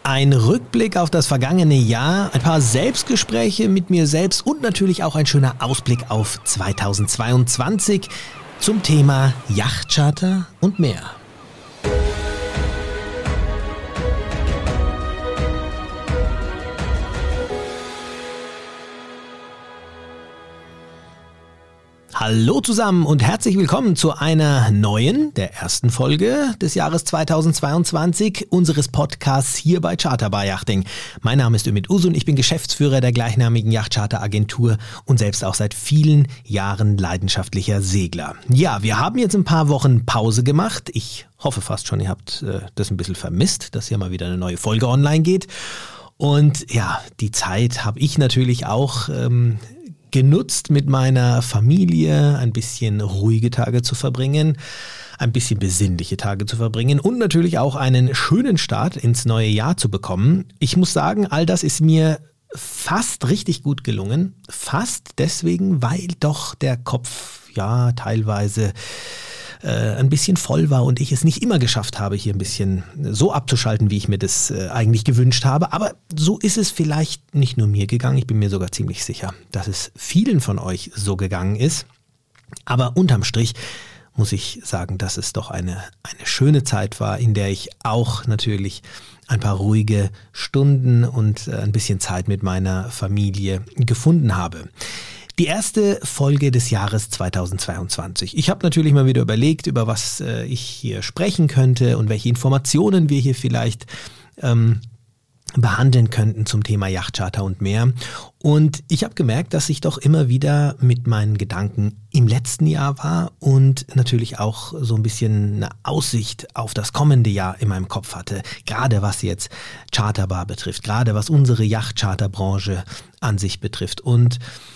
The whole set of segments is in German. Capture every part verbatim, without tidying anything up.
Ein Rückblick auf das vergangene Jahr, ein paar Selbstgespräche mit mir selbst und natürlich auch ein schöner Ausblick auf zweitausendzweiundzwanzig zum Thema Yachtcharter und mehr. Hallo zusammen und herzlich willkommen zu einer neuen, der ersten Folge des Jahres zweitausendzweiundzwanzig unseres Podcasts hier bei Charterbar Yachting. Mein Name ist Ümit Usun, ich bin Geschäftsführer der gleichnamigen Yachtcharter-Agentur und selbst auch seit vielen Jahren leidenschaftlicher Segler. Ja, wir haben jetzt ein paar Wochen Pause gemacht. Ich hoffe fast schon, ihr habt äh, das ein bisschen vermisst, dass hier mal wieder eine neue Folge online geht. Und ja, die Zeit habe ich natürlich auch ähm, genutzt, mit meiner Familie ein bisschen ruhige Tage zu verbringen, ein bisschen besinnliche Tage zu verbringen und natürlich auch einen schönen Start ins neue Jahr zu bekommen. Ich muss sagen, all das ist mir fast richtig gut gelungen. Fast deswegen, weil doch der Kopf ja teilweise äh, ein bisschen voll war und ich es nicht immer geschafft habe, hier ein bisschen so abzuschalten, wie ich mir das äh, eigentlich gewünscht habe. Aber so ist es vielleicht nicht nur mir gegangen. Ich bin mir sogar ziemlich sicher, dass es vielen von euch so gegangen ist. Aber unterm Strich muss ich sagen, dass es doch eine, eine schöne Zeit war, in der ich auch natürlich ein paar ruhige Stunden und äh, ein bisschen Zeit mit meiner Familie gefunden habe. Die erste Folge des Jahres zweitausendzweiundzwanzig. Ich habe natürlich mal wieder überlegt, über was äh, ich hier sprechen könnte und welche Informationen wir hier vielleicht ähm, behandeln könnten zum Thema Yachtcharter und mehr. Und ich habe gemerkt, dass ich doch immer wieder mit meinen Gedanken im letzten Jahr war und natürlich auch so ein bisschen eine Aussicht auf das kommende Jahr in meinem Kopf hatte. Gerade was jetzt Charterbar betrifft, gerade was unsere Yachtcharterbranche an sich betrifft. Und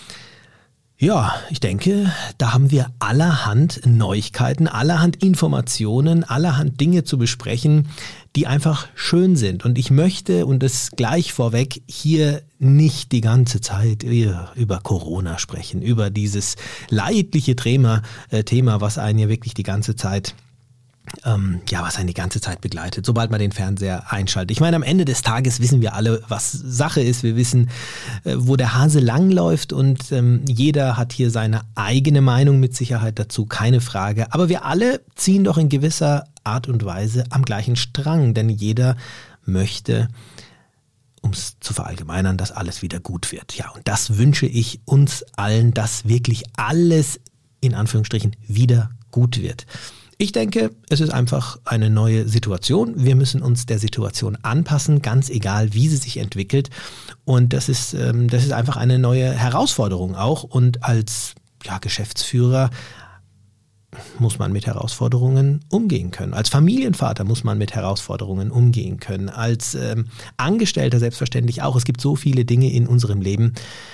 ja, ich denke, da haben wir allerhand Neuigkeiten, allerhand Informationen, allerhand Dinge zu besprechen, die einfach schön sind. Und ich möchte, und das gleich vorweg, hier nicht die ganze Zeit über Corona sprechen, über dieses leidliche Thema, äh, Thema, was einen ja wirklich die ganze Zeit Ähm, ja, was einen die ganze Zeit begleitet, sobald man den Fernseher einschaltet. Ich meine, am Ende des Tages wissen wir alle, was Sache ist. Wir wissen, äh, wo der Hase langläuft und ähm, jeder hat hier seine eigene Meinung mit Sicherheit dazu, keine Frage. Aber wir alle ziehen doch in gewisser Art und Weise am gleichen Strang, denn jeder möchte, um es zu verallgemeinern, dass alles wieder gut wird. Ja, und das wünsche ich uns allen, dass wirklich alles in Anführungsstrichen wieder gut wird. Ich denke, es ist einfach eine neue Situation. Wir müssen uns der Situation anpassen, ganz egal, wie sie sich entwickelt. Und das ist, ähm, das ist einfach eine neue Herausforderung auch. Und als ja, Geschäftsführer muss man mit Herausforderungen umgehen können. Als Familienvater muss man mit Herausforderungen umgehen können. Als ähm, Angestellter selbstverständlich auch. Es gibt so viele Dinge in unserem Leben,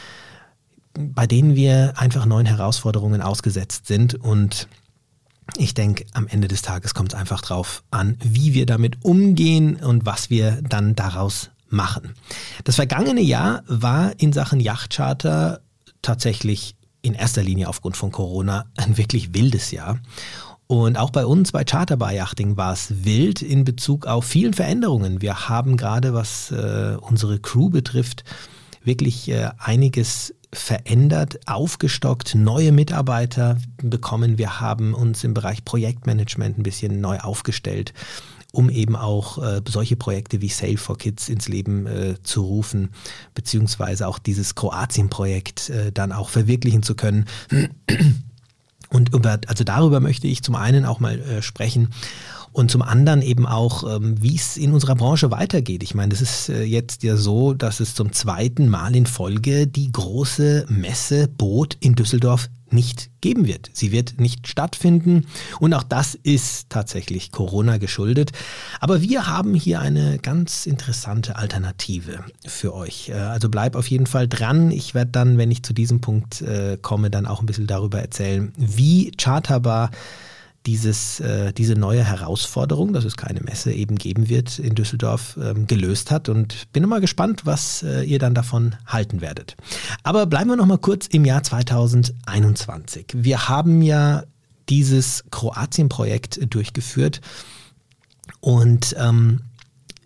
bei denen wir einfach neuen Herausforderungen ausgesetzt sind. Und ich denke, am Ende des Tages kommt es einfach drauf an, wie wir damit umgehen und was wir dann daraus machen. Das vergangene Jahr war in Sachen Yachtcharter tatsächlich in erster Linie aufgrund von Corona ein wirklich wildes Jahr. Und auch bei uns bei Charterbar Yachting war es wild in Bezug auf vielen Veränderungen. Wir haben gerade, was äh, unsere Crew betrifft, wirklich äh, einiges verändert, aufgestockt, neue Mitarbeiter bekommen. Wir haben uns im Bereich Projektmanagement ein bisschen neu aufgestellt, um eben auch äh, solche Projekte wie Sail for Kids ins Leben äh, zu rufen, beziehungsweise auch dieses Kroatien-Projekt äh, dann auch verwirklichen zu können. Und über, also darüber möchte ich zum einen auch mal äh, sprechen. Und zum anderen eben auch, ähm, wie es in unserer Branche weitergeht. Ich meine, das ist äh, jetzt ja so, dass es zum zweiten Mal in Folge die große Messe Boot in Düsseldorf nicht geben wird. Sie wird nicht stattfinden und auch das ist tatsächlich Corona geschuldet. Aber wir haben hier eine ganz interessante Alternative für euch. Äh, also bleib auf jeden Fall dran. Ich werde dann, wenn ich zu diesem Punkt äh, komme, dann auch ein bisschen darüber erzählen, wie Charterbar dieses, äh, diese neue Herausforderung, dass es keine Messe eben geben wird in Düsseldorf, ähm, gelöst hat und bin mal gespannt, was äh, ihr dann davon halten werdet. Aber bleiben wir noch mal kurz im Jahr zweitausendeinundzwanzig. Wir haben ja dieses Kroatien-Projekt durchgeführt und ähm,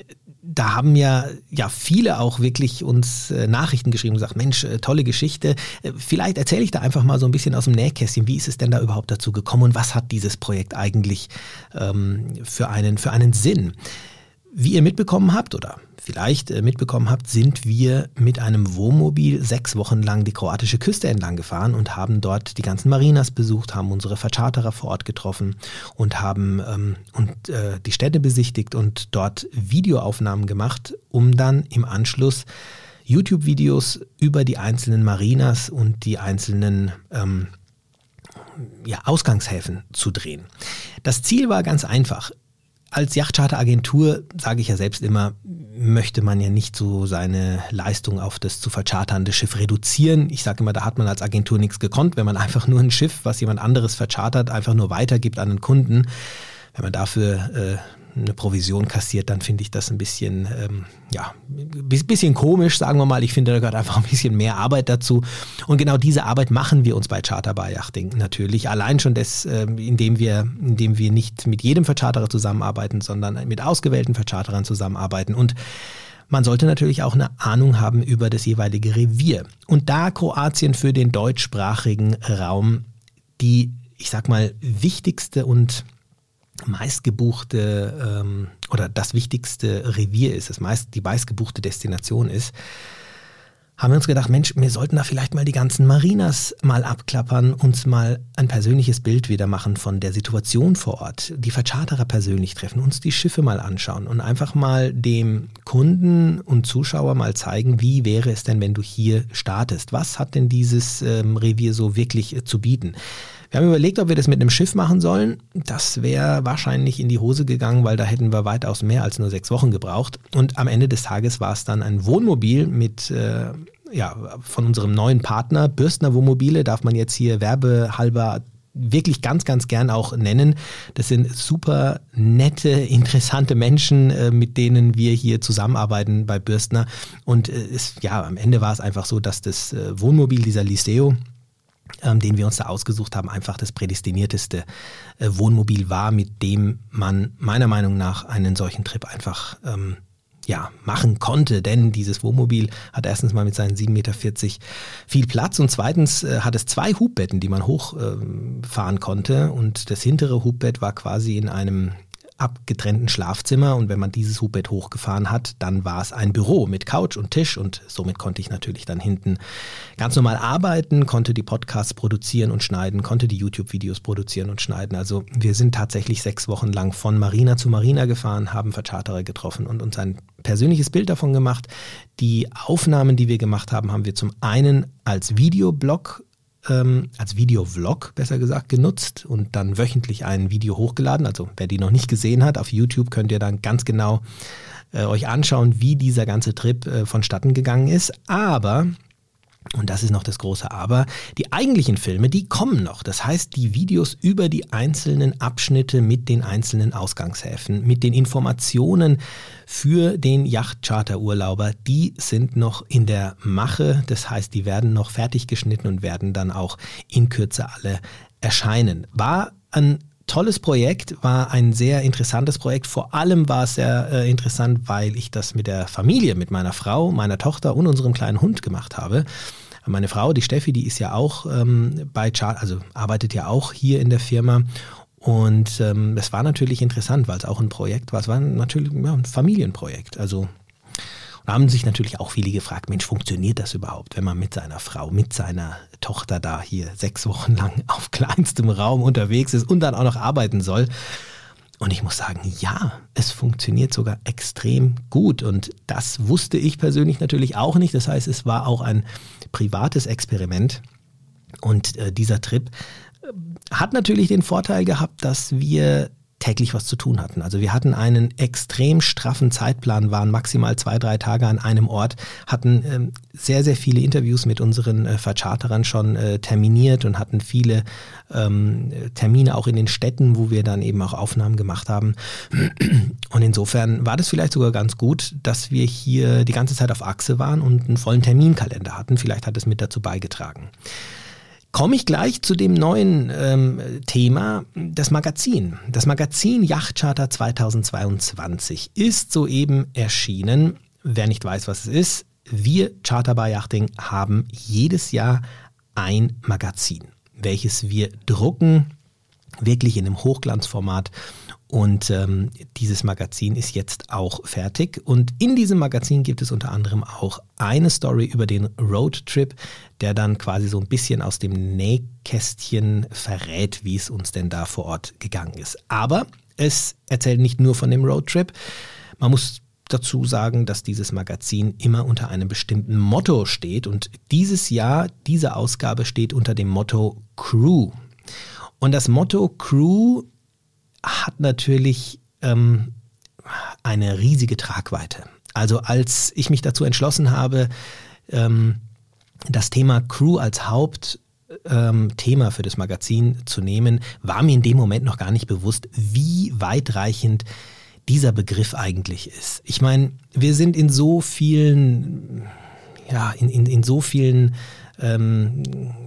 da haben ja, ja viele auch wirklich uns äh, Nachrichten geschrieben und gesagt, Mensch, äh, tolle Geschichte. Äh, vielleicht erzähle ich da einfach mal so ein bisschen aus dem Nähkästchen, wie ist es denn da überhaupt dazu gekommen und was hat dieses Projekt eigentlich ähm, für einen, für einen Sinn? Wie ihr mitbekommen habt oder vielleicht äh, mitbekommen habt, sind wir mit einem Wohnmobil sechs Wochen lang die kroatische Küste entlang gefahren und haben dort die ganzen Marinas besucht, haben unsere Vercharterer vor Ort getroffen und haben ähm, und, äh, die Städte besichtigt und dort Videoaufnahmen gemacht, um dann im Anschluss YouTube-Videos über die einzelnen Marinas und die einzelnen ähm, ja, Ausgangshäfen zu drehen. Das Ziel war ganz einfach. Als Yachtcharteragentur, sage ich ja selbst immer, möchte man ja nicht so seine Leistung auf das zu vercharternde Schiff reduzieren. Ich sage immer, da hat man als Agentur nichts gekonnt, wenn man einfach nur ein Schiff, was jemand anderes verchartert, einfach nur weitergibt an den Kunden. Wenn man dafür äh, eine Provision kassiert, dann finde ich das ein bisschen, ähm, ja, ein bisschen komisch, sagen wir mal. Ich finde, da gehört einfach ein bisschen mehr Arbeit dazu. Und genau diese Arbeit machen wir uns bei Charterbar Yachting natürlich. Allein schon das, äh, indem wir, indem wir nicht mit jedem Vercharterer zusammenarbeiten, sondern mit ausgewählten Vercharterern zusammenarbeiten. Und man sollte natürlich auch eine Ahnung haben über das jeweilige Revier. Und da Kroatien für den deutschsprachigen Raum die, ich sag mal, wichtigste und meistgebuchte ähm, oder das wichtigste Revier ist, das meist, die meistgebuchte Destination ist, haben wir uns gedacht, Mensch, wir sollten da vielleicht mal die ganzen Marinas mal abklappern, uns mal ein persönliches Bild wieder machen von der Situation vor Ort, die Vercharterer persönlich treffen, uns die Schiffe mal anschauen und einfach mal dem Kunden und Zuschauer mal zeigen, wie wäre es denn, wenn du hier startest? Was hat denn dieses ähm, Revier so wirklich äh, zu bieten? Wir haben überlegt, ob wir das mit einem Schiff machen sollen. Das wäre wahrscheinlich in die Hose gegangen, weil da hätten wir weitaus mehr als nur sechs Wochen gebraucht. Und am Ende des Tages war es dann ein Wohnmobil mit, äh, ja, von unserem neuen Partner, Bürstner Wohnmobile, darf man jetzt hier werbehalber wirklich ganz, ganz gern auch nennen. Das sind super nette, interessante Menschen, äh, mit denen wir hier zusammenarbeiten bei Bürstner. Und äh, es, ja, am Ende war es einfach so, dass das äh, Wohnmobil, dieser Liseo, Ähm, den wir uns da ausgesucht haben, einfach das prädestinierteste äh, Wohnmobil war, mit dem man meiner Meinung nach einen solchen Trip einfach ähm, ja, machen konnte. Denn dieses Wohnmobil hat erstens mal mit seinen sieben Meter vierzig viel Platz und zweitens äh, hat es zwei Hubbetten, die man hochfahren äh, konnte. Und das hintere Hubbett war quasi in einem abgetrennten Schlafzimmer und wenn man dieses Hubbett hochgefahren hat, dann war es ein Büro mit Couch und Tisch und somit konnte ich natürlich dann hinten ganz normal arbeiten, konnte die Podcasts produzieren und schneiden, konnte die YouTube-Videos produzieren und schneiden. Also wir sind tatsächlich sechs Wochen lang von Marina zu Marina gefahren, haben Vercharterer getroffen und uns ein persönliches Bild davon gemacht. Die Aufnahmen, die wir gemacht haben, haben wir zum einen als Videoblog als Videovlog, besser gesagt, genutzt und dann wöchentlich ein Video hochgeladen. Also wer die noch nicht gesehen hat, auf YouTube könnt ihr dann ganz genau äh, euch anschauen, wie dieser ganze Trip äh, vonstatten gegangen ist. Aber, und das ist noch das große Aber, die eigentlichen Filme, die kommen noch. Das heißt, die Videos über die einzelnen Abschnitte mit den einzelnen Ausgangshäfen, mit den Informationen für den Yachtcharterurlauber, die sind noch in der Mache. Das heißt, die werden noch fertig geschnitten und werden dann auch in Kürze alle erscheinen. War ein tolles Projekt, war ein sehr interessantes Projekt. Vor allem war es sehr äh, interessant, weil ich das mit der Familie, mit meiner Frau, meiner Tochter und unserem kleinen Hund gemacht habe. Meine Frau, die Steffi, die ist ja auch ähm, bei Charter, also arbeitet ja auch hier in der Firma. Und ähm, es war natürlich interessant, weil es auch ein Projekt war. Es war natürlich ja, ein Familienprojekt. Also da haben sich natürlich auch viele gefragt, Mensch, funktioniert das überhaupt, wenn man mit seiner Frau, mit seiner Tochter da hier sechs Wochen lang auf kleinstem Raum unterwegs ist und dann auch noch arbeiten soll? Und ich muss sagen, ja, es funktioniert sogar extrem gut. Und das wusste ich persönlich natürlich auch nicht. Das heißt, es war auch ein privates Experiment. Und äh, dieser Trip äh, hat natürlich den Vorteil gehabt, dass wir täglich was zu tun hatten. Also wir hatten einen extrem straffen Zeitplan, waren maximal zwei, drei Tage an einem Ort, hatten ähm, sehr, sehr viele Interviews mit unseren äh, Vercharterern schon äh, terminiert und hatten viele ähm, Termine auch in den Städten, wo wir dann eben auch Aufnahmen gemacht haben. Und insofern war das vielleicht sogar ganz gut, dass wir hier die ganze Zeit auf Achse waren und einen vollen Terminkalender hatten. Vielleicht hat es mit dazu beigetragen. komme ich gleich zu dem neuen ähm, Thema, das Magazin. Das Magazin Yachtcharter zweitausendzweiundzwanzig ist soeben erschienen. Wer nicht weiß, was es ist, wir Charterbar Yachting haben jedes Jahr ein Magazin, welches wir drucken, wirklich in einem Hochglanzformat. Und ähm, dieses Magazin ist jetzt auch fertig. Und in diesem Magazin gibt es unter anderem auch eine Story über den Roadtrip, der dann quasi so ein bisschen aus dem Nähkästchen verrät, wie es uns denn da vor Ort gegangen ist. Aber es erzählt nicht nur von dem Roadtrip. Man muss dazu sagen, dass dieses Magazin immer unter einem bestimmten Motto steht. Und dieses Jahr, diese Ausgabe steht unter dem Motto Crew. Und das Motto Crew hat natürlich ähm, eine riesige Tragweite. Also als ich mich dazu entschlossen habe, ähm, das Thema Crew als Hauptthema ähm, für das Magazin zu nehmen, war mir in dem Moment noch gar nicht bewusst, wie weitreichend dieser Begriff eigentlich ist. Ich meine, wir sind in so vielen, ja, in, in, in so vielen ähm,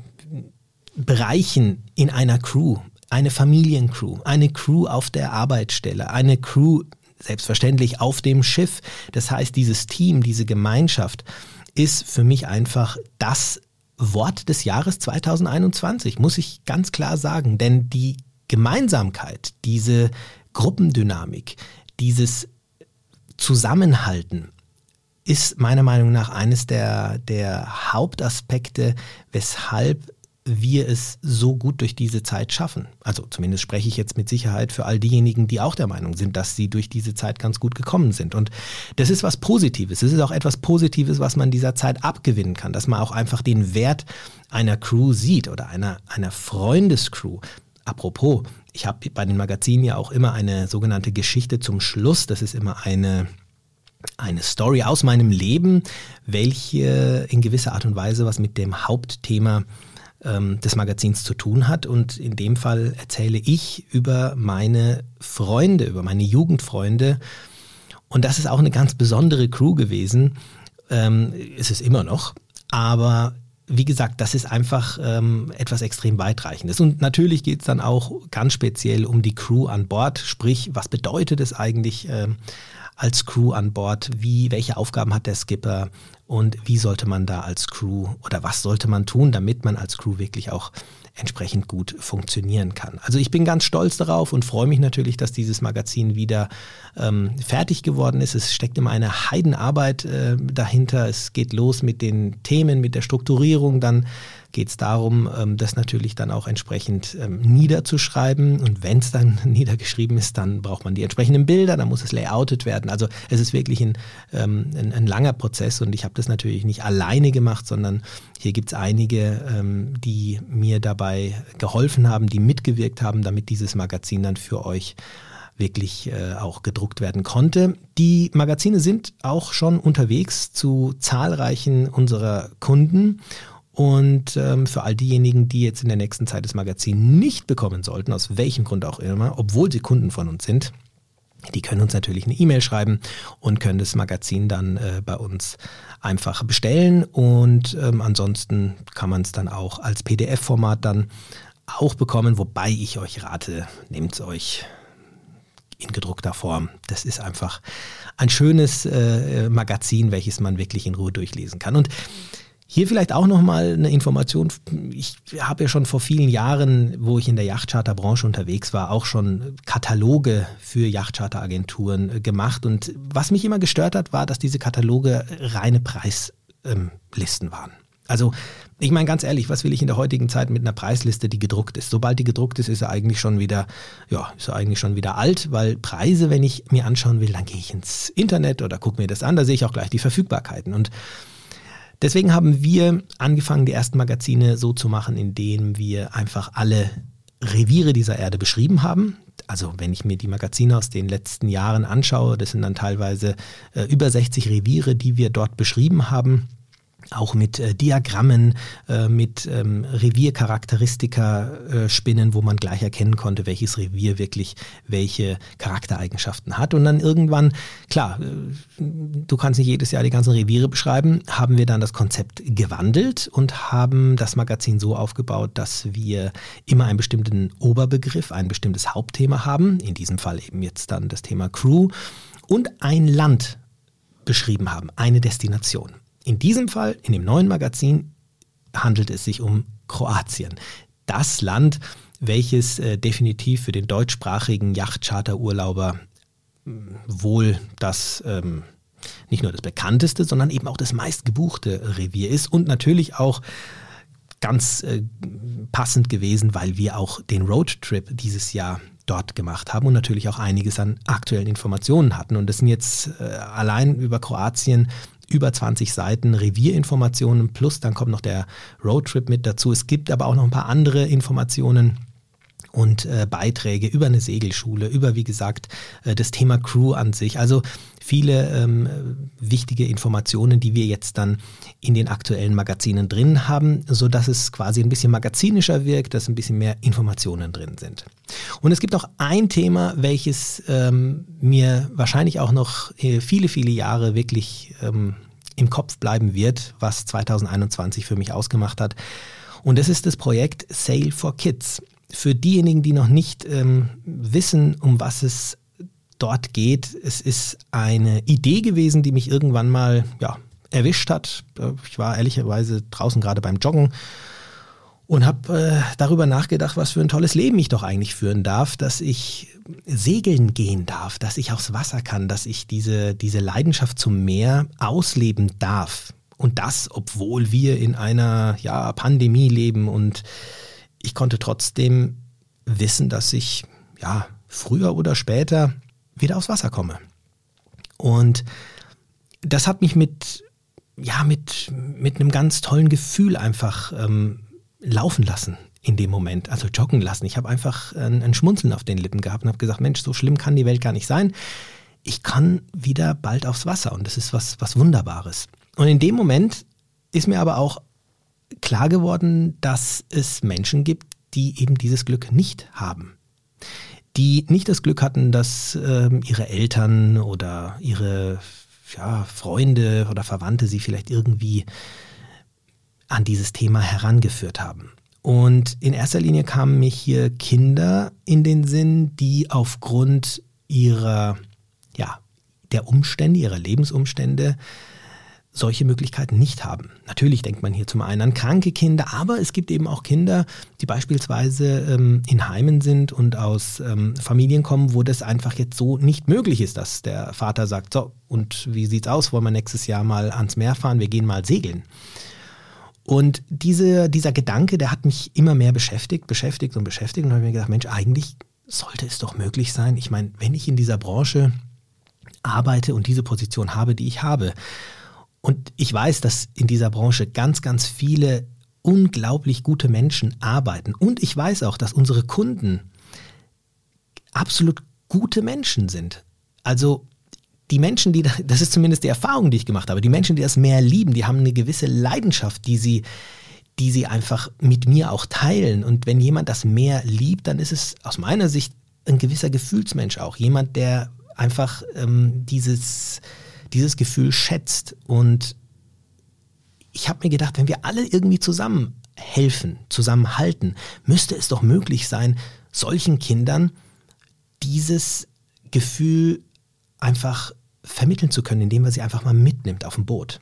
Bereichen in einer Crew. Eine Familiencrew, eine Crew auf der Arbeitsstelle, eine Crew selbstverständlich auf dem Schiff. Das heißt, dieses Team, diese Gemeinschaft ist für mich einfach das Wort des Jahres zweitausendeinundzwanzig, muss ich ganz klar sagen. Denn die Gemeinsamkeit, diese Gruppendynamik, dieses Zusammenhalten ist meiner Meinung nach eines der, der Hauptaspekte, weshalb wir es so gut durch diese Zeit schaffen. Also zumindest spreche ich jetzt mit Sicherheit für all diejenigen, die auch der Meinung sind, dass sie durch diese Zeit ganz gut gekommen sind. Und das ist was Positives. Es ist auch etwas Positives, was man dieser Zeit abgewinnen kann, dass man auch einfach den Wert einer Crew sieht oder einer, einer Freundescrew. Apropos, ich habe bei den Magazinen ja auch immer eine sogenannte Geschichte zum Schluss. Das ist immer eine Eine Story aus meinem Leben, welche in gewisser Art und Weise was mit dem Hauptthema ähm, des Magazins zu tun hat. Und in dem Fall erzähle ich über meine Freunde, über meine Jugendfreunde. Und das ist auch eine ganz besondere Crew gewesen. Ähm, ist es immer noch. Aber wie gesagt, das ist einfach ähm, etwas extrem Weitreichendes. Und natürlich geht es dann auch ganz speziell um die Crew an Bord. Sprich, was bedeutet es eigentlich ähm, als Crew an Bord? Wie, welche Aufgaben hat der Skipper? Und wie sollte man da als Crew oder was sollte man tun, damit man als Crew wirklich auch entsprechend gut funktionieren kann? Also ich bin ganz stolz darauf und freue mich natürlich, dass dieses Magazin wieder ähm, fertig geworden ist. Es steckt immer eine Heidenarbeit äh, dahinter. Es geht los mit den Themen, mit der Strukturierung. Dann geht es darum, ähm, das natürlich dann auch entsprechend ähm, niederzuschreiben. Und wenn es dann niedergeschrieben ist, dann braucht man die entsprechenden Bilder, dann muss es layoutet werden. Also es ist wirklich ein, ähm, ein, ein langer Prozess und ich habe das natürlich nicht alleine gemacht, sondern hier gibt es einige, ähm, die mir dabei geholfen haben, die mitgewirkt haben, damit dieses Magazin dann für euch wirklich äh, auch gedruckt werden konnte. Die Magazine sind auch schon unterwegs zu zahlreichen unserer Kunden. Und ähm, für all diejenigen, die jetzt in der nächsten Zeit das Magazin nicht bekommen sollten, aus welchem Grund auch immer, obwohl sie Kunden von uns sind, die können uns natürlich eine E-Mail schreiben und können das Magazin dann äh, bei uns einfach bestellen. Und ähm, ansonsten kann man es dann auch als P D F-Format dann auch bekommen, wobei ich euch rate, nehmt es euch in gedruckter Form. Das ist einfach ein schönes äh, Magazin, welches man wirklich in Ruhe durchlesen kann. Und hier vielleicht auch nochmal eine Information. Ich habe ja schon vor vielen Jahren, wo ich in der Yachtcharterbranche unterwegs war, auch schon Kataloge für Yachtcharteragenturen gemacht. Und was mich immer gestört hat, war, dass diese Kataloge reine Preislisten waren. Also ich meine ganz ehrlich, was will ich in der heutigen Zeit mit einer Preisliste, die gedruckt ist? Sobald die gedruckt ist, ist sie eigentlich schon wieder, ja, ist sie eigentlich schon wieder alt, weil Preise, wenn ich mir anschauen will, dann gehe ich ins Internet oder gucke mir das an, da sehe ich auch gleich die Verfügbarkeiten. Und deswegen haben wir angefangen, die ersten Magazine so zu machen, indem wir einfach alle Reviere dieser Erde beschrieben haben. Also wenn ich mir die Magazine aus den letzten Jahren anschaue, das sind dann teilweise äh, über sechzig Reviere, die wir dort beschrieben haben. auch mit äh, Diagrammen, äh, mit ähm, Reviercharakteristika äh, spinnen, wo man gleich erkennen konnte, welches Revier wirklich welche Charaktereigenschaften hat. Und dann irgendwann, klar, äh, du kannst nicht jedes Jahr die ganzen Reviere beschreiben, haben wir dann das Konzept gewandelt und haben das Magazin so aufgebaut, dass wir immer einen bestimmten Oberbegriff, ein bestimmtes Hauptthema haben, in diesem Fall eben jetzt dann das Thema Crew, und ein Land beschrieben haben, eine Destination. In diesem Fall, in dem neuen Magazin, handelt es sich um Kroatien. Das Land, welches äh, definitiv für den deutschsprachigen Yachtcharterurlauber äh, wohl das, ähm, nicht nur das bekannteste, sondern eben auch das meistgebuchte Revier ist und natürlich auch ganz äh, passend gewesen, weil wir auch den Roadtrip dieses Jahr dort gemacht haben und natürlich auch einiges an aktuellen Informationen hatten. Und das sind jetzt äh, allein über Kroatien über zwanzig Seiten Revierinformationen plus dann kommt noch der Roadtrip mit dazu. Es gibt aber auch noch ein paar andere Informationen und äh, Beiträge über eine Segelschule, über, wie gesagt, äh, das Thema Crew an sich. Also viele ähm, wichtige Informationen, die wir jetzt dann in den aktuellen Magazinen drin haben, sodass es quasi ein bisschen magazinischer wirkt, dass ein bisschen mehr Informationen drin sind. Und es gibt auch ein Thema, welches ähm, mir wahrscheinlich auch noch äh, viele, viele Jahre wirklich ähm, im Kopf bleiben wird, was zwanzig einundzwanzig für mich ausgemacht hat. Und das ist das Projekt Sail for Kids. Für diejenigen, die noch nicht ähm, wissen, um was es dort geht, es ist eine Idee gewesen, die mich irgendwann mal ja, erwischt hat. Ich war ehrlicherweise draußen gerade beim Joggen und habe äh, darüber nachgedacht, was für ein tolles Leben ich doch eigentlich führen darf, dass ich segeln gehen darf, dass ich aufs Wasser kann, dass ich diese, diese Leidenschaft zum Meer ausleben darf. Und das, obwohl wir in einer ja, Pandemie leben und ich konnte trotzdem wissen, dass ich ja früher oder später wieder aufs Wasser komme. Und das hat mich mit, ja, mit, mit einem ganz tollen Gefühl einfach ähm, laufen lassen in dem Moment, also joggen lassen. Ich habe einfach ein, ein Schmunzeln auf den Lippen gehabt und habe gesagt, Mensch, so schlimm kann die Welt gar nicht sein. Ich kann wieder bald aufs Wasser und das ist was, was Wunderbares. Und in dem Moment ist mir aber auch klar geworden, dass es Menschen gibt, die eben dieses Glück nicht haben. Die nicht das Glück hatten, dass äh, ihre Eltern oder ihre ja, Freunde oder Verwandte sie vielleicht irgendwie an dieses Thema herangeführt haben. Und in erster Linie kamen mir hier Kinder in den Sinn, die aufgrund ihrer, ja, der Umstände, ihrer Lebensumstände solche Möglichkeiten nicht haben. Natürlich denkt man hier zum einen an kranke Kinder, aber es gibt eben auch Kinder, die beispielsweise ähm, in Heimen sind und aus ähm, Familien kommen, wo das einfach jetzt so nicht möglich ist, dass der Vater sagt, so, und wie sieht's aus, wollen wir nächstes Jahr mal ans Meer fahren, wir gehen mal segeln. Und diese, dieser Gedanke, der hat mich immer mehr beschäftigt, beschäftigt und beschäftigt und habe mir gedacht, Mensch, eigentlich sollte es doch möglich sein. Ich meine, wenn ich in dieser Branche arbeite und diese Position habe, die ich habe, und ich weiß, dass in dieser Branche ganz, ganz viele unglaublich gute Menschen arbeiten. Und ich weiß auch, dass unsere Kunden absolut gute Menschen sind. Also die Menschen, die, das ist zumindest die Erfahrung, die ich gemacht habe, die Menschen, die das Meer lieben, die haben eine gewisse Leidenschaft, die sie, die sie einfach mit mir auch teilen. Und wenn jemand das Meer liebt, dann ist es aus meiner Sicht ein gewisser Gefühlsmensch auch. Jemand, der einfach ähm, dieses... dieses Gefühl schätzt. Und ich habe mir gedacht, wenn wir alle irgendwie zusammen helfen, zusammenhalten, müsste es doch möglich sein, solchen Kindern dieses Gefühl einfach vermitteln zu können, indem man sie einfach mal mitnimmt auf dem Boot.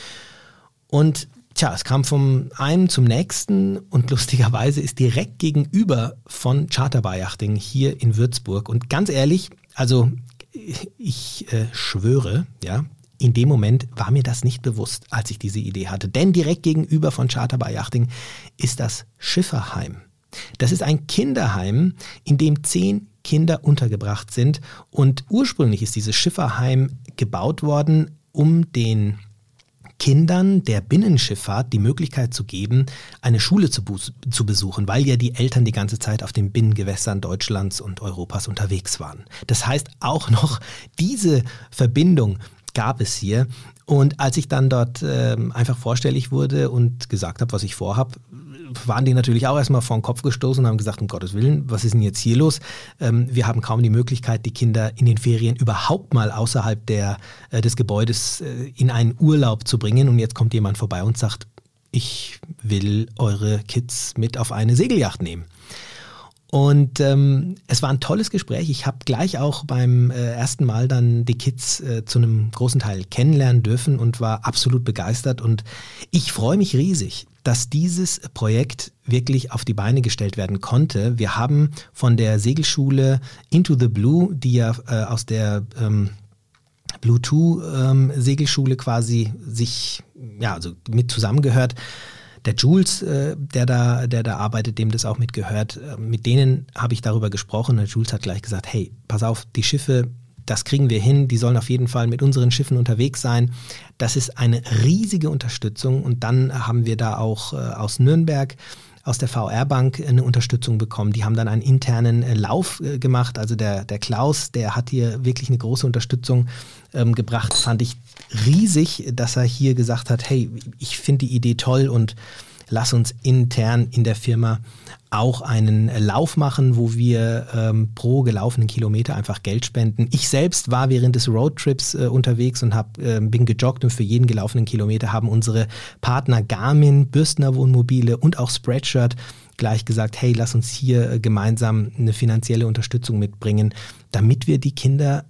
Und tja, es kam vom einen zum nächsten und lustigerweise ist direkt gegenüber von Charterbar Yachting hier in Würzburg. Und ganz ehrlich, also ich äh, schwöre, ja, in dem Moment war mir das nicht bewusst, als ich diese Idee hatte. Denn direkt gegenüber von Charterbar Yachting ist das Schifferheim. Das ist ein Kinderheim, in dem zehn Kinder untergebracht sind. Und ursprünglich ist dieses Schifferheim gebaut worden, um den Kindern der Binnenschifffahrt die Möglichkeit zu geben, eine Schule zu, zu besuchen, weil ja die Eltern die ganze Zeit auf den Binnengewässern Deutschlands und Europas unterwegs waren. Das heißt, auch noch diese Verbindung gab es hier. Und als ich dann dort ähm, einfach vorstellig wurde und gesagt habe, was ich vorhabe, waren die natürlich auch erstmal vor den Kopf gestoßen und haben gesagt, um Gottes Willen, was ist denn jetzt hier los? Ähm, wir haben kaum die Möglichkeit, die Kinder in den Ferien überhaupt mal außerhalb der, äh, des Gebäudes äh, in einen Urlaub zu bringen. Und jetzt kommt jemand vorbei und sagt, ich will eure Kids mit auf eine Segelyacht nehmen. Und ähm, es war ein tolles Gespräch. Ich habe gleich auch beim äh, ersten Mal dann die Kids äh, zu einem großen Teil kennenlernen dürfen und war absolut begeistert. Und ich freue mich riesig, dass dieses Projekt wirklich auf die Beine gestellt werden konnte. Wir haben von der Segelschule Into the Blue, die ja äh, aus der ähm, Blue zwei ähm, Segelschule quasi sich ja also mit zusammengehört, der Jules, äh, der da, der da arbeitet, dem das auch mitgehört, äh, mit denen habe ich darüber gesprochen. Der Jules hat gleich gesagt, hey, pass auf, die Schiffe, das kriegen wir hin, die sollen auf jeden Fall mit unseren Schiffen unterwegs sein. Das ist eine riesige Unterstützung und dann haben wir da auch äh, aus Nürnberg, aus der V R-Bank eine Unterstützung bekommen. Die haben dann einen internen äh, Lauf äh, gemacht, also der, der Klaus, der hat hier wirklich eine große Unterstützung ähm, gebracht, fand ich riesig, dass er hier gesagt hat, hey, ich finde die Idee toll und lass uns intern in der Firma auch einen Lauf machen, wo wir ähm, pro gelaufenen Kilometer einfach Geld spenden. Ich selbst war während des Roadtrips äh, unterwegs und hab, äh, bin gejoggt und für jeden gelaufenen Kilometer haben unsere Partner Garmin, Bürstner Wohnmobile und auch Spreadshirt gleich gesagt, hey, lass uns hier äh, gemeinsam eine finanzielle Unterstützung mitbringen, damit wir die Kinder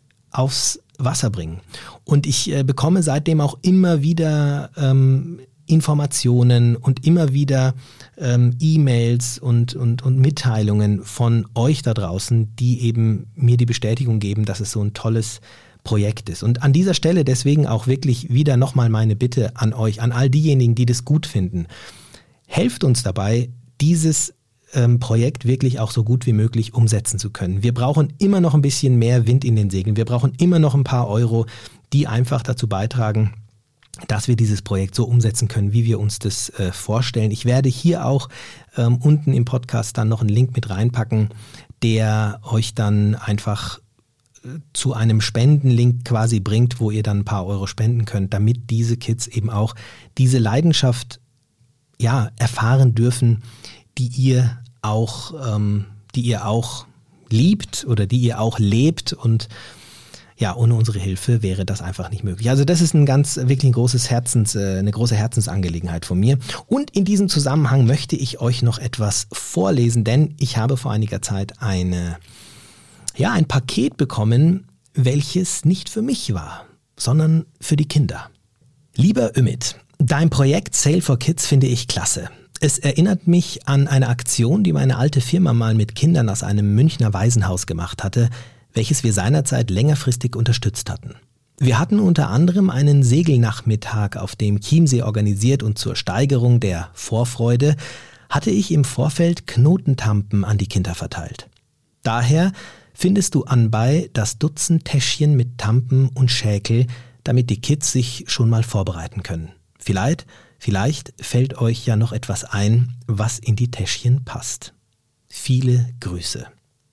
aufs Wasser bringen. Und ich äh, bekomme seitdem auch immer wieder ähm, Informationen und immer wieder ähm, E-Mails und, und, und Mitteilungen von euch da draußen, die eben mir die Bestätigung geben, dass es so ein tolles Projekt ist. Und an dieser Stelle deswegen auch wirklich wieder nochmal meine Bitte an euch, an all diejenigen, die das gut finden. Helft uns dabei, dieses ähm, Projekt wirklich auch so gut wie möglich umsetzen zu können. Wir brauchen immer noch ein bisschen mehr Wind in den Segeln. Wir brauchen immer noch ein paar Euro, die einfach dazu beitragen, dass wir dieses Projekt so umsetzen können, wie wir uns das äh, vorstellen. Ich werde hier auch ähm, unten im Podcast dann noch einen Link mit reinpacken, der euch dann einfach äh, zu einem Spendenlink quasi bringt, wo ihr dann ein paar Euro spenden könnt, damit diese Kids eben auch diese Leidenschaft ja, erfahren dürfen, die ihr auch, ähm, die ihr auch liebt oder die ihr auch lebt. Und ja, ohne unsere Hilfe wäre das einfach nicht möglich. Also das ist ein ganz, wirklich ein großes Herzens, eine große Herzensangelegenheit von mir. Und in diesem Zusammenhang möchte ich euch noch etwas vorlesen, denn ich habe vor einiger Zeit eine, ja, ein Paket bekommen, welches nicht für mich war, sondern für die Kinder. Lieber Ümit, dein Projekt Sail for Kids finde ich klasse. Es erinnert mich an eine Aktion, die meine alte Firma mal mit Kindern aus einem Münchner Waisenhaus gemacht hatte, welches wir seinerzeit längerfristig unterstützt hatten. Wir hatten unter anderem einen Segelnachmittag auf dem Chiemsee organisiert und zur Steigerung der Vorfreude hatte ich im Vorfeld Knotentampen an die Kinder verteilt. Daher findest du anbei das Dutzend Täschchen mit Tampen und Schäkel, damit die Kids sich schon mal vorbereiten können. Vielleicht, vielleicht fällt euch ja noch etwas ein, was in die Täschchen passt. Viele Grüße.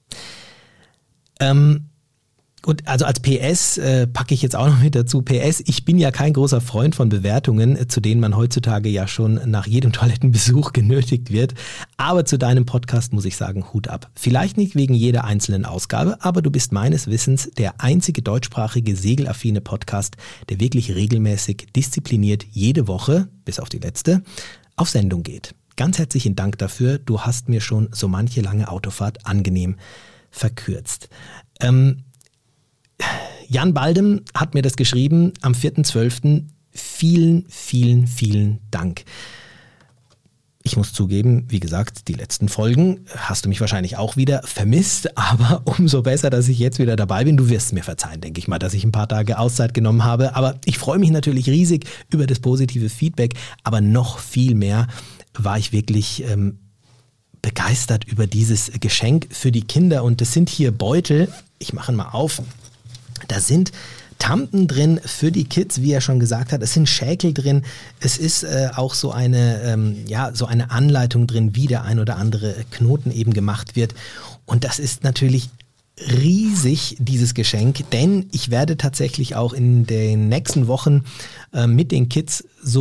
Ähm, und also als P S äh, packe ich jetzt auch noch mit dazu, P S, ich bin ja kein großer Freund von Bewertungen, äh, zu denen man heutzutage ja schon nach jedem Toilettenbesuch genötigt wird, aber zu deinem Podcast muss ich sagen, Hut ab. Vielleicht nicht wegen jeder einzelnen Ausgabe, aber du bist meines Wissens der einzige deutschsprachige segelaffine Podcast, der wirklich regelmäßig, diszipliniert jede Woche, bis auf die letzte, auf Sendung geht. Ganz herzlichen Dank dafür, du hast mir schon so manche lange Autofahrt angenehm verkürzt. Ähm, Jan Baldem hat mir das geschrieben am vierten zwölften Vielen, vielen, vielen Dank. Ich muss zugeben, wie gesagt, die letzten Folgen hast du mich wahrscheinlich auch wieder vermisst, aber umso besser, dass ich jetzt wieder dabei bin. Du wirst mir verzeihen, denke ich mal, dass ich ein paar Tage Auszeit genommen habe, aber ich freue mich natürlich riesig über das positive Feedback, aber noch viel mehr war ich wirklich ähm, begeistert über dieses Geschenk für die Kinder. Und das sind hier Beutel, ich mache ihn mal auf, da sind Tampen drin für die Kids, wie er schon gesagt hat, es sind Schäkel drin, es ist äh, auch so eine, ähm, ja, so eine Anleitung drin, wie der ein oder andere Knoten eben gemacht wird. Und das ist natürlich riesig, dieses Geschenk, denn ich werde tatsächlich auch in den nächsten Wochen äh, mit den Kids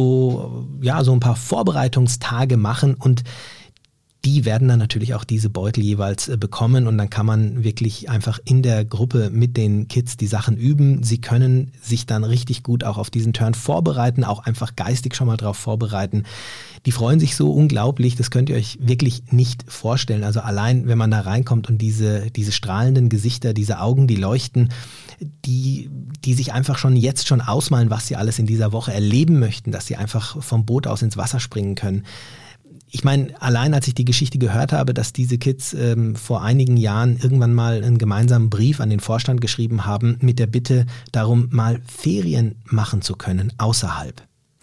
so, ja, so ein paar Vorbereitungstage machen und die werden dann natürlich auch diese Beutel jeweils äh, bekommen und dann kann man wirklich einfach in der Gruppe mit den Kids die Sachen üben. Sie können sich dann richtig gut auch auf diesen Turn vorbereiten, auch einfach geistig schon mal drauf vorbereiten. Die freuen sich so unglaublich, das könnt ihr euch wirklich nicht vorstellen. Also allein, wenn man da reinkommt und diese, diese strahlenden Gesichter, diese Augen, die leuchten, die, die sich einfach schon jetzt schon ausmalen, was sie alles in dieser Woche erleben möchten, dass sie einfach vom Boot aus ins Wasser springen können. Ich meine, allein als ich die Geschichte gehört habe, dass diese Kids ähm, vor einigen Jahren irgendwann mal einen gemeinsamen Brief an den Vorstand geschrieben haben mit der Bitte darum, mal Ferien machen zu können außerhalb.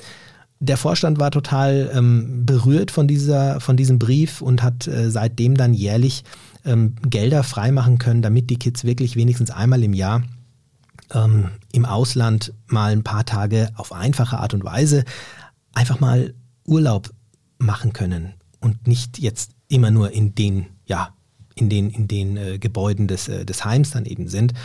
Der Vorstand war total ähm, berührt von dieser, von diesem Brief und hat äh, seitdem dann jährlich ähm, Gelder freimachen können, damit die Kids wirklich wenigstens einmal im Jahr ähm, im Ausland mal ein paar Tage auf einfache Art und Weise einfach mal Urlaub machen können und nicht jetzt immer nur in den, ja, in den, in den äh, Gebäuden des, äh, des Heims dann eben sind.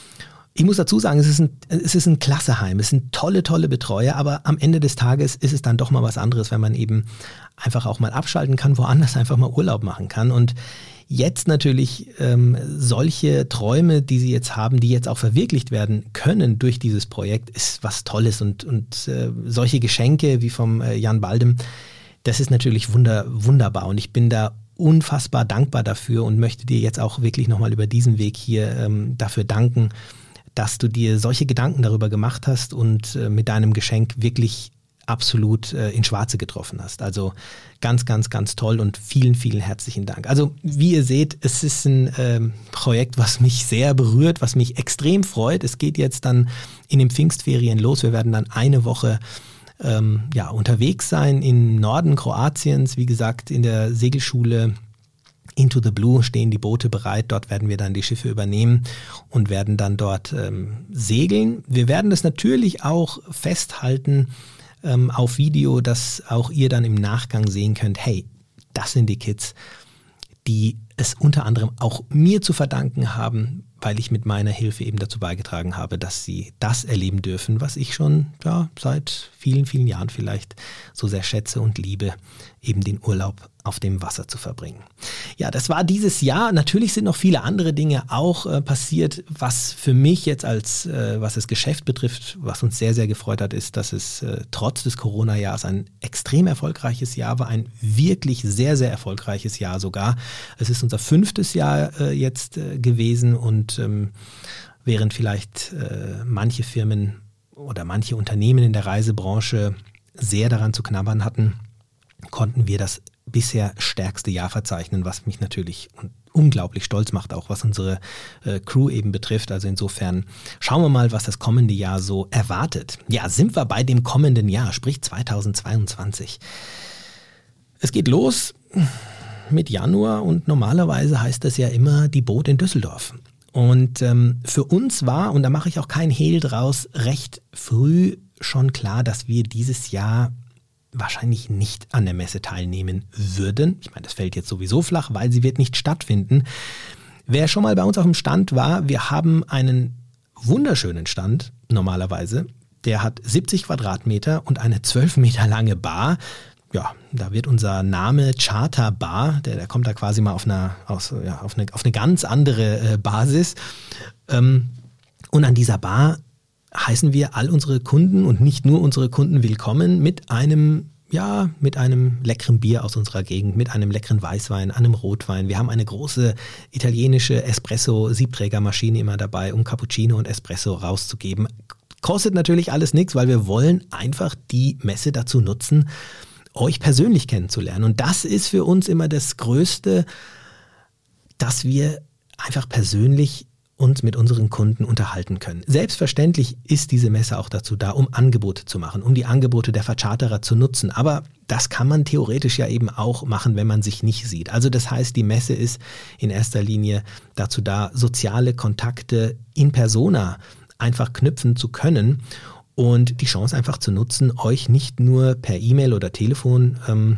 Ich muss dazu sagen, es ist ein, es ist ein klasse Heim, es sind tolle, tolle Betreuer, aber am Ende des Tages ist es dann doch mal was anderes, wenn man eben einfach auch mal abschalten kann, woanders einfach mal Urlaub machen kann und jetzt natürlich ähm, solche Träume, die sie jetzt haben, die jetzt auch verwirklicht werden können durch dieses Projekt, ist was Tolles und, und äh, solche Geschenke wie vom äh, Jan Baldem, das ist natürlich wunder, wunderbar und ich bin da unfassbar dankbar dafür und möchte dir jetzt auch wirklich nochmal über diesen Weg hier ähm, dafür danken, dass du dir solche Gedanken darüber gemacht hast und äh, mit deinem Geschenk wirklich absolut äh, ins Schwarze getroffen hast. Also ganz, ganz, ganz toll und vielen, vielen herzlichen Dank. Also wie ihr seht, es ist ein ähm, Projekt, was mich sehr berührt, was mich extrem freut. Es geht jetzt dann in den Pfingstferien los. Wir werden dann eine Woche Ähm, ja, unterwegs sein im Norden Kroatiens, wie gesagt, in der Segelschule Into the Blue stehen die Boote bereit, dort werden wir dann die Schiffe übernehmen und werden dann dort ähm, segeln. Wir werden das natürlich auch festhalten ähm, auf Video, dass auch ihr dann im Nachgang sehen könnt, hey, das sind die Kids, die es unter anderem auch mir zu verdanken haben, weil ich mit meiner Hilfe eben dazu beigetragen habe, dass sie das erleben dürfen, was ich schon ja, seit vielen, vielen Jahren vielleicht so sehr schätze und liebe, eben den Urlaub auf dem Wasser zu verbringen. Ja, das war dieses Jahr. Natürlich sind noch viele andere Dinge auch äh, passiert, was für mich jetzt als, äh, was das Geschäft betrifft, was uns sehr, sehr gefreut hat, ist, dass es äh, trotz des Corona-Jahres ein extrem erfolgreiches Jahr war, ein wirklich sehr, sehr erfolgreiches Jahr sogar. Es ist unser fünftes Jahr äh, jetzt äh, gewesen und ähm, während vielleicht äh, manche Firmen oder manche Unternehmen in der Reisebranche sehr daran zu knabbern hatten, konnten wir das bisher stärkste Jahr verzeichnen, was mich natürlich unglaublich stolz macht, auch was unsere äh, Crew eben betrifft. Also insofern schauen wir mal, was das kommende Jahr so erwartet. Ja, sind wir bei dem kommenden Jahr, sprich zweitausendzweiundzwanzig. Es geht los mit Januar und normalerweise heißt das ja immer die Boot in Düsseldorf. Und ähm, für uns war, und da mache ich auch keinen Hehl draus, recht früh schon klar, dass wir dieses Jahr wahrscheinlich nicht an der Messe teilnehmen würden. Ich meine, das fällt jetzt sowieso flach, weil sie wird nicht stattfinden. Wer schon mal bei uns auf dem Stand war, wir haben einen wunderschönen Stand normalerweise. Der hat siebzig Quadratmeter und eine zwölf Meter lange Bar. Ja, da wird unser Name Charter Bar, der, der kommt da quasi mal auf, einer, aus, ja, auf, eine, auf eine ganz andere äh, Basis. Ähm, und an dieser Bar heißen wir all unsere Kunden und nicht nur unsere Kunden willkommen mit einem, ja, mit einem leckeren Bier aus unserer Gegend, mit einem leckeren Weißwein, einem Rotwein. Wir haben eine große italienische Espresso-Siebträgermaschine immer dabei, um Cappuccino und Espresso rauszugeben. Kostet natürlich alles nichts, weil wir wollen einfach die Messe dazu nutzen, euch persönlich kennenzulernen. Und das ist für uns immer das Größte, dass wir einfach persönlich uns mit unseren Kunden unterhalten können. Selbstverständlich ist diese Messe auch dazu da, um Angebote zu machen, um die Angebote der Vercharterer zu nutzen. Aber das kann man theoretisch ja eben auch machen, wenn man sich nicht sieht. Also das heißt, die Messe ist in erster Linie dazu da, soziale Kontakte in persona einfach knüpfen zu können und die Chance einfach zu nutzen, euch nicht nur per E-Mail oder Telefon ähm,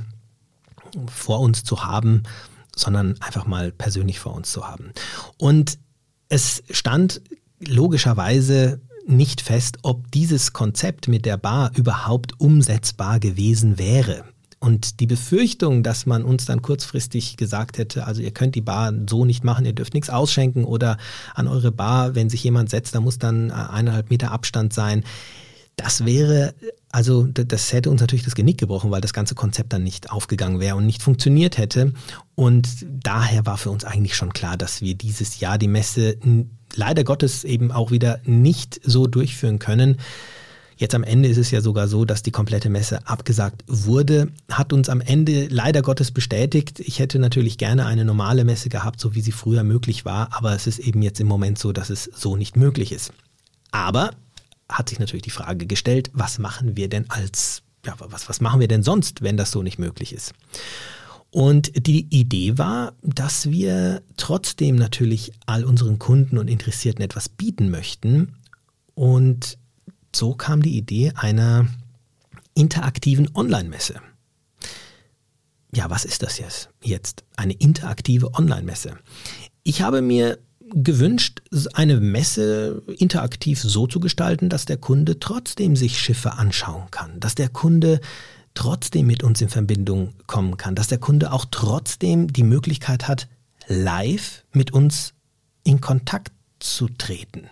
vor uns zu haben, sondern einfach mal persönlich vor uns zu haben. Und es stand logischerweise nicht fest, ob dieses Konzept mit der Bar überhaupt umsetzbar gewesen wäre. Und die Befürchtung, dass man uns dann kurzfristig gesagt hätte, also ihr könnt die Bar so nicht machen, ihr dürft nichts ausschenken oder an eure Bar, wenn sich jemand setzt, da muss dann eineinhalb Meter Abstand sein. Das wäre, also das hätte uns natürlich das Genick gebrochen, weil das ganze Konzept dann nicht aufgegangen wäre und nicht funktioniert hätte. Und daher war für uns eigentlich schon klar, dass wir dieses Jahr die Messe leider Gottes eben auch wieder nicht so durchführen können. Jetzt am Ende ist es ja sogar so, dass die komplette Messe abgesagt wurde, hat uns am Ende leider Gottes bestätigt. Ich hätte natürlich gerne eine normale Messe gehabt, so wie sie früher möglich war, aber es ist eben jetzt im Moment so, dass es so nicht möglich ist. Aber hat sich natürlich die Frage gestellt, was machen wir denn als, ja, was, was machen wir denn sonst, wenn das so nicht möglich ist? Und die Idee war, dass wir trotzdem natürlich all unseren Kunden und Interessierten etwas bieten möchten. Und so kam die Idee einer interaktiven Online-Messe. Ja, was ist das jetzt? Jetzt eine interaktive Online-Messe. Ich habe mir gewünscht, eine Messe interaktiv so zu gestalten, dass der Kunde trotzdem sich Schiffe anschauen kann, dass der Kunde trotzdem mit uns in Verbindung kommen kann, dass der Kunde auch trotzdem die Möglichkeit hat, live mit uns in Kontakt zu treten.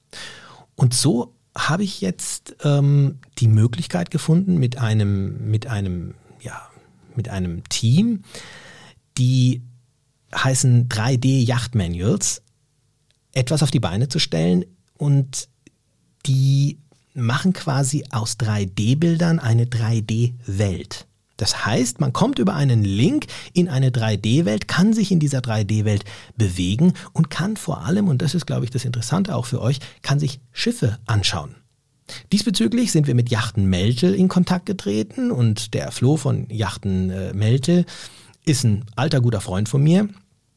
Und so habe ich jetzt ähm, die Möglichkeit gefunden, mit einem, mit einem, ja, mit einem Team, die heißen drei D Yacht Manuals, etwas auf die Beine zu stellen, und die machen quasi aus drei D-Bildern eine drei D-Welt. Das heißt, man kommt über einen Link in eine drei D-Welt, kann sich in dieser drei D-Welt bewegen und kann vor allem, und das ist, glaube ich, das Interessante auch für euch, kann sich Schiffe anschauen. Diesbezüglich sind wir mit Yachten Meltel in Kontakt getreten, und der Flo von Yachten äh, Meltel ist ein alter guter Freund von mir.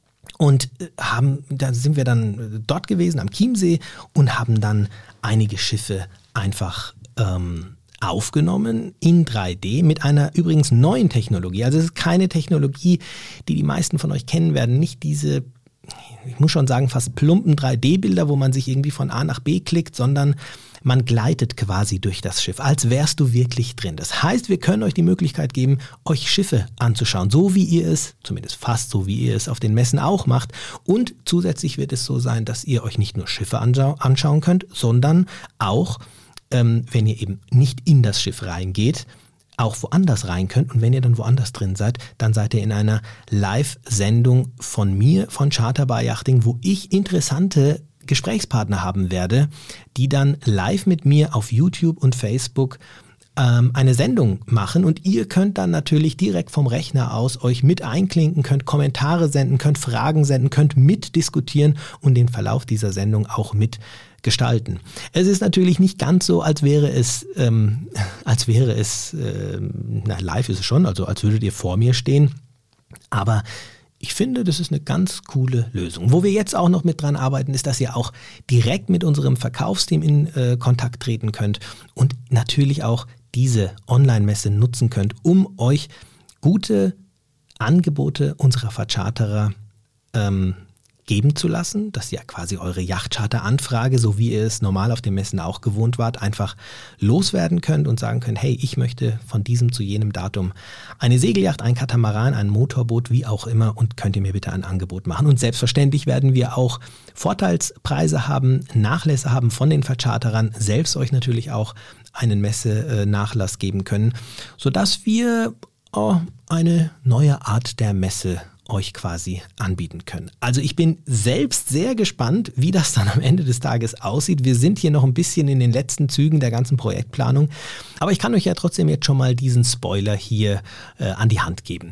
Und haben, da sind wir dann dort gewesen am Chiemsee und haben dann einige Schiffe einfach ähm, aufgenommen in drei D mit einer übrigens neuen Technologie. Also es ist keine Technologie, die die meisten von euch kennen werden. Nicht diese, ich muss schon sagen, fast plumpen drei D-Bilder, wo man sich irgendwie von A nach B klickt, sondern man gleitet quasi durch das Schiff, als wärst du wirklich drin. Das heißt, wir können euch die Möglichkeit geben, euch Schiffe anzuschauen, so wie ihr es, zumindest fast so wie ihr es auf den Messen auch macht. Und zusätzlich wird es so sein, dass ihr euch nicht nur Schiffe anschau- anschauen könnt, sondern auch, ähm, wenn ihr eben nicht in das Schiff reingeht, auch woanders rein könnt. Und wenn ihr dann woanders drin seid, dann seid ihr in einer Live-Sendung von mir, von Charterbar Yachting, wo ich interessante Gesprächspartner haben werde, die dann live mit mir auf YouTube und Facebook ähm, eine Sendung machen, und ihr könnt dann natürlich direkt vom Rechner aus euch mit einklinken, könnt Kommentare senden, könnt Fragen senden, könnt mitdiskutieren und den Verlauf dieser Sendung auch mitgestalten. Es ist natürlich nicht ganz so, als wäre es, ähm, als wäre es, ähm, na, live ist es schon, also als würdet ihr vor mir stehen, aber ich finde, das ist eine ganz coole Lösung. Wo wir jetzt auch noch mit dran arbeiten, ist, dass ihr auch direkt mit unserem Verkaufsteam in äh, Kontakt treten könnt und natürlich auch diese Online-Messe nutzen könnt, um euch gute Angebote unserer Vercharterer ähm, geben zu lassen, dass ihr quasi eure Yachtcharter-Anfrage, so wie ihr es normal auf den Messen auch gewohnt wart, einfach loswerden könnt und sagen könnt, hey, ich möchte von diesem zu jenem Datum eine Segelyacht, ein Katamaran, ein Motorboot, wie auch immer, und könnt ihr mir bitte ein Angebot machen. Und selbstverständlich werden wir auch Vorteilspreise haben, Nachlässe haben von den Vercharterern, selbst euch natürlich auch einen Messe-Nachlass geben können, sodass wir oh, eine neue Art der Messe euch quasi anbieten können. Also ich bin selbst sehr gespannt, wie das dann am Ende des Tages aussieht. Wir sind hier noch ein bisschen in den letzten Zügen der ganzen Projektplanung, aber ich kann euch ja trotzdem jetzt schon mal diesen Spoiler hier äh, an die Hand geben.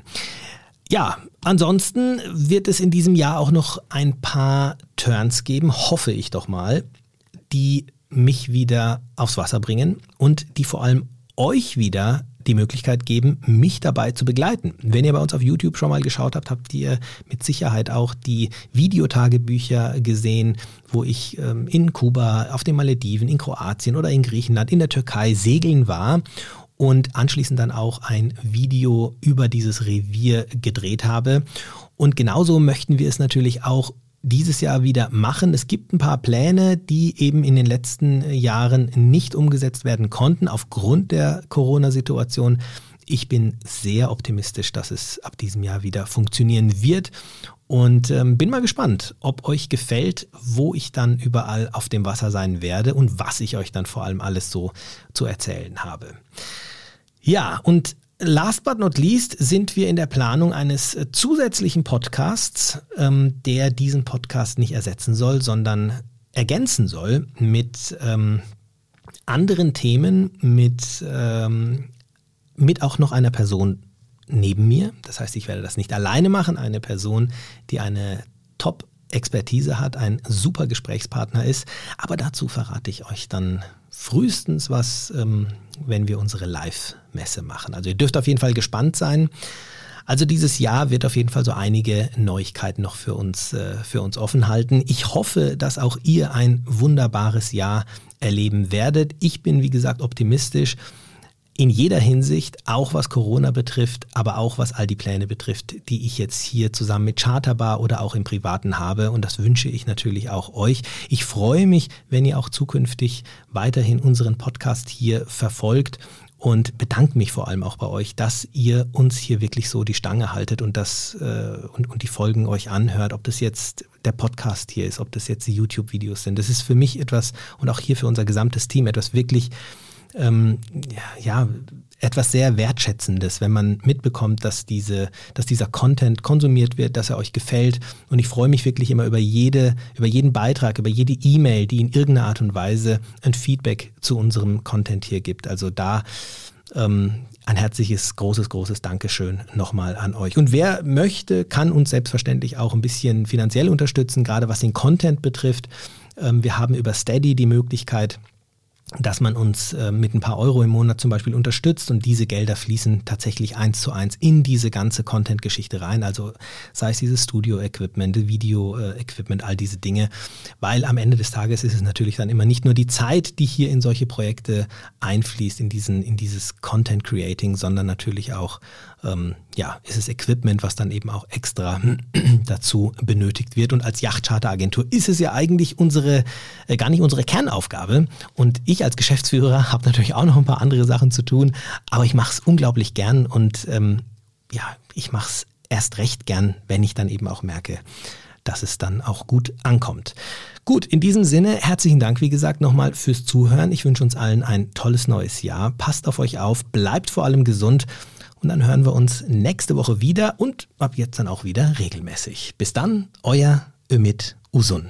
Ja, ansonsten wird es in diesem Jahr auch noch ein paar Turns geben, hoffe ich doch mal, die mich wieder aufs Wasser bringen und die vor allem euch wieder die Möglichkeit geben, mich dabei zu begleiten. Wenn ihr bei uns auf YouTube schon mal geschaut habt, habt ihr mit Sicherheit auch die Videotagebücher gesehen, wo ich ähm, in Kuba, auf den Malediven, in Kroatien oder in Griechenland, in der Türkei segeln war und anschließend dann auch ein Video über dieses Revier gedreht habe. Und genauso möchten wir es natürlich auch dieses Jahr wieder machen. Es gibt ein paar Pläne, die eben in den letzten Jahren nicht umgesetzt werden konnten aufgrund der Corona-Situation. Ich bin sehr optimistisch, dass es ab diesem Jahr wieder funktionieren wird und ähm, bin mal gespannt, ob euch gefällt, wo ich dann überall auf dem Wasser sein werde und was ich euch dann vor allem alles so zu erzählen habe. Ja, und last but not least sind wir in der Planung eines zusätzlichen Podcasts, ähm, der diesen Podcast nicht ersetzen soll, sondern ergänzen soll mit ähm, anderen Themen, mit ähm, mit auch noch einer Person neben mir. Das heißt, ich werde das nicht alleine machen. Eine Person, die eine Top-Expertise hat, ein super Gesprächspartner ist. Aber dazu verrate ich euch dann frühestens was, ähm, wenn wir unsere Live-Messe machen. Also ihr dürft auf jeden Fall gespannt sein. Also dieses Jahr wird auf jeden Fall so einige Neuigkeiten noch für uns, äh, für uns offen halten. Ich hoffe, dass auch ihr ein wunderbares Jahr erleben werdet. Ich bin, wie gesagt, optimistisch. In jeder Hinsicht, auch was Corona betrifft, aber auch was all die Pläne betrifft, die ich jetzt hier zusammen mit Charterbar oder auch im Privaten habe. Und das wünsche ich natürlich auch euch. Ich freue mich, wenn ihr auch zukünftig weiterhin unseren Podcast hier verfolgt und bedanke mich vor allem auch bei euch, dass ihr uns hier wirklich so die Stange haltet und, das, äh, und, und die Folgen euch anhört. Ob das jetzt der Podcast hier ist, ob das jetzt die YouTube-Videos sind. Das ist für mich etwas und auch hier für unser gesamtes Team etwas wirklich Ähm, ja, ja, etwas sehr Wertschätzendes, wenn man mitbekommt, dass diese, dass dieser Content konsumiert wird, dass er euch gefällt. Und ich freue mich wirklich immer über jede, über jeden Beitrag, über jede E-Mail, die in irgendeiner Art und Weise ein Feedback zu unserem Content hier gibt. Also da ähm, ein herzliches, großes, großes Dankeschön nochmal an euch. Und wer möchte, kann uns selbstverständlich auch ein bisschen finanziell unterstützen, gerade was den Content betrifft. Ähm, wir haben über Steady die Möglichkeit, dass man uns äh, mit ein paar Euro im Monat zum Beispiel unterstützt und diese Gelder fließen tatsächlich eins zu eins in diese ganze Content-Geschichte rein, also sei es dieses Studio-Equipment, Video-Equipment, all diese Dinge, weil am Ende des Tages ist es natürlich dann immer nicht nur die Zeit, die hier in solche Projekte einfließt, in diesen, in dieses Content-Creating, sondern natürlich auch, ähm, ja, ist es Equipment, was dann eben auch extra dazu benötigt wird. Und als Yachtcharter-Agentur ist es ja eigentlich unsere, äh, gar nicht unsere Kernaufgabe. Und ich als Geschäftsführer habe natürlich auch noch ein paar andere Sachen zu tun, aber ich mache es unglaublich gern und ähm, ja, ich mache es erst recht gern, wenn ich dann eben auch merke, dass es dann auch gut ankommt. Gut, in diesem Sinne, herzlichen Dank, wie gesagt, nochmal fürs Zuhören. Ich wünsche uns allen ein tolles neues Jahr. Passt auf euch auf, bleibt vor allem gesund. Und dann hören wir uns nächste Woche wieder und ab jetzt dann auch wieder regelmäßig. Bis dann, euer Ümit Uzun.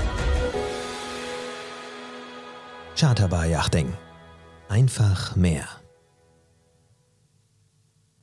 Charterbar Yachting. Einfach mehr.